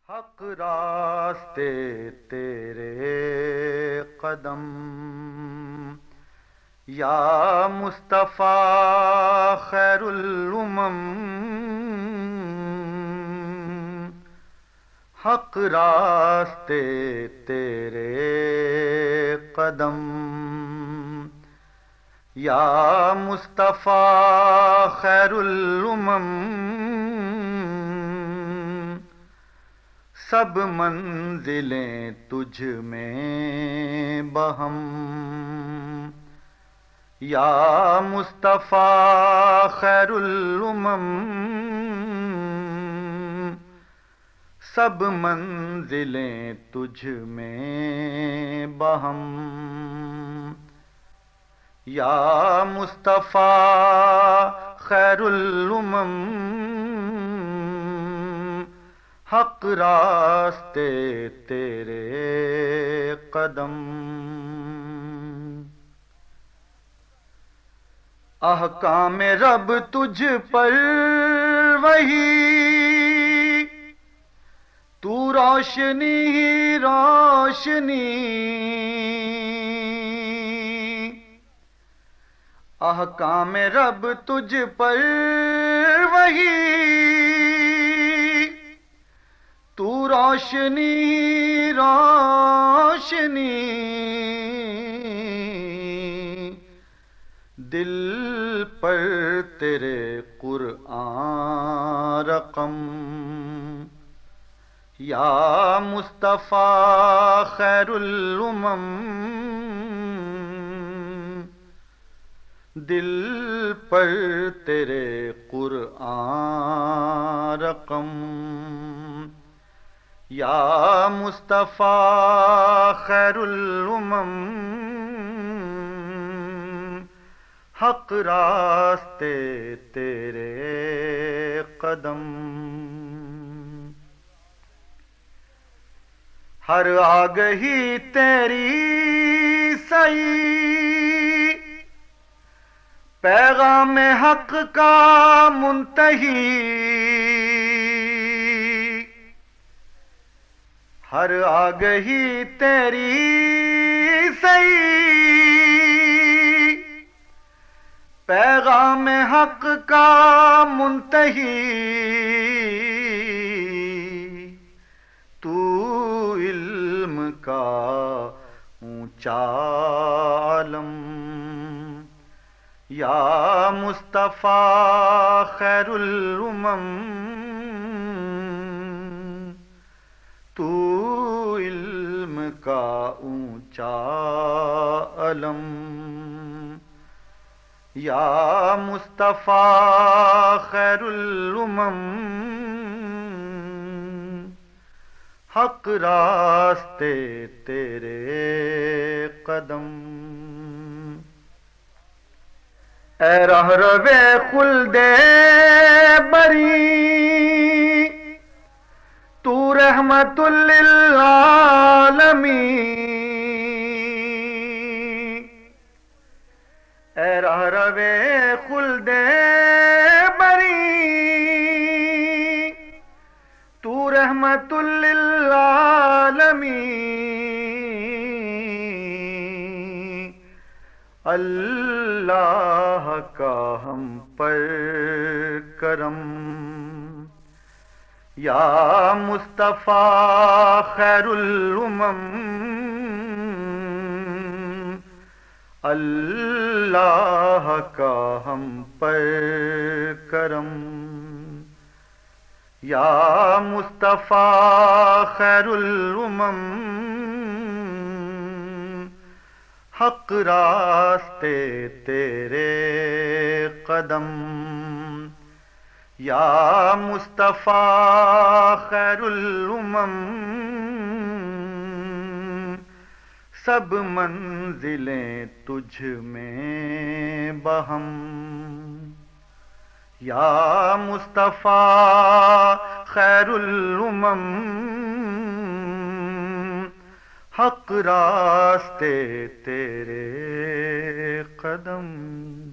حق راستے تیرے قدم، یا مصطفیٰ خیر الامم، حق راستے تیرے قدم، یا مصطفیٰ خیر الامم، سب منزلیں تجھ میں بہم، یا مصطفیٰ خیر الامم، سب منزلیں تجھ میں بہم، یا مصطفیٰ خیر الامم، حق راستے تیرے قدم۔ احکام رب تجھ پر وہی، تو روشنی ہی روشنی، احکام رب تجھ پر وہی، تو روشنی روشنی، دل پر تیرے قرآن رقم، یا مصطفیٰ خیر الامم، دل پر تیرے قرآن رقم، یا مصطفیٰ خیر الامم، حق راستے تیرے قدم۔ ہر آگہی تیری سعی، پیغام حق کا منتہی، ہر آگہی تیری سعی، پیغام حق کا منتہی، تو علم کا اونچا عالم، یا مصطفیٰ خیر الامم، تو علم کا اونچا علم، یا مصطفیٰ خیر الامم، حق راستے تیرے قدم۔ اے رہرو خلد بری، تو رحمت للعالمین، اے رہرو خلد بری، تو رحمت للعالمین، اللہ کا ہم پر کرم، یا مصطفیٰ خیر الامم، اللہ کا ہم پر کرم، یا مصطفیٰ خیر الامم، حق راستے تیرے قدم، یا مصطفیٰ خیر الامم، سب منزلیں تجھ میں بہم، یا مصطفیٰ خیر الامم، حق راستے تیرے قدم۔